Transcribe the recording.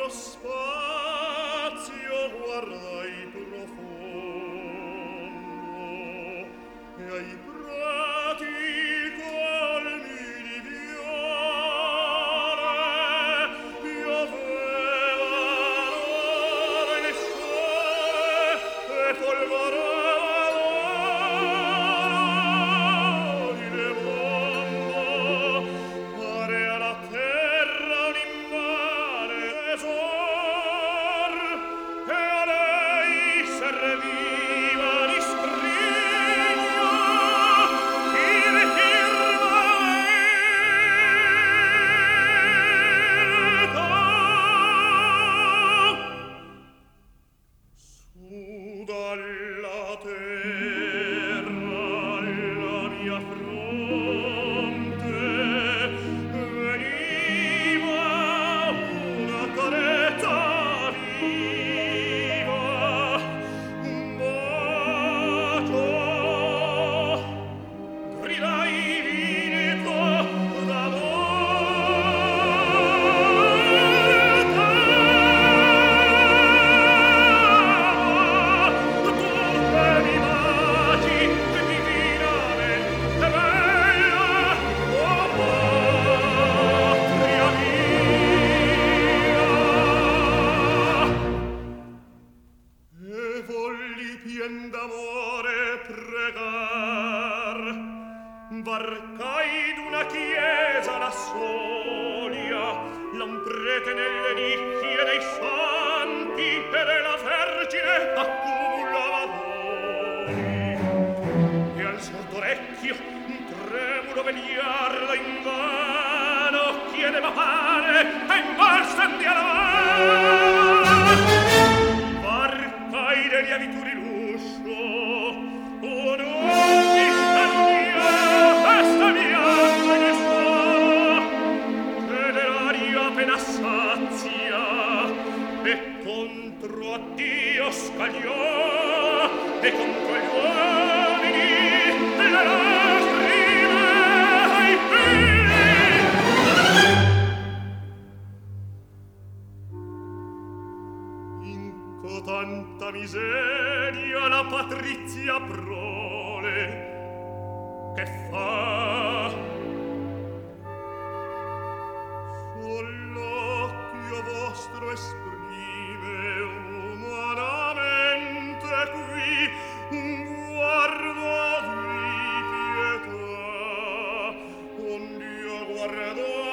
nello spazio guardai profondo e ai prati colmi di viole piovevano le sole e folgoravano di mondo. Pare alla terra un immane tesor e a lei serviva di scrigno il firmamento. Su dalla terra alla mia fronte veniva una carezza viva, un bacio, gridai vinto d'amore. Tu che mi baci divinamente bella, oh patria mia. E volli pien d'amore pregar, varcai d'una chiesa la soglia, l'un prete nelle nicchie dei santi e della Vergine accumulava doni. E al sordo orecchio un tremulo vegliardo invano chiedeva pane e invan stendi alla man. Varcai degli avituri l'uscio, un ogni mia festa bianca ne so, che dell'aria appena sazia e contro a Dio scagliò e contro gli uomini le lacrime ai figli. In cotanta miseria la patrizia prole che fa sull'occhio vostro esprime umanamente qui un guardo di pietà, ond'io guardo